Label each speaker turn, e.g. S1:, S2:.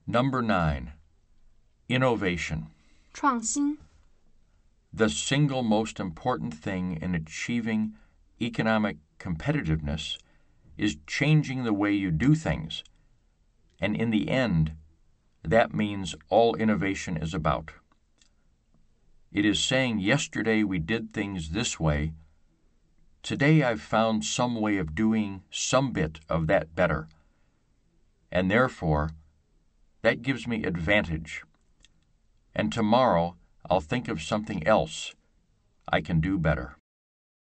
S1: Number 9. Innovation.
S2: 创新
S1: The single most important thing in achieving economic competitiveness is changing the way you do things, and in the end, that means all innovation is about. It is saying yesterday we did things this way, today I've found some way of doing some bit of that better, and therefore that gives me advantage, and tomorrow I'll think of something else I can do better.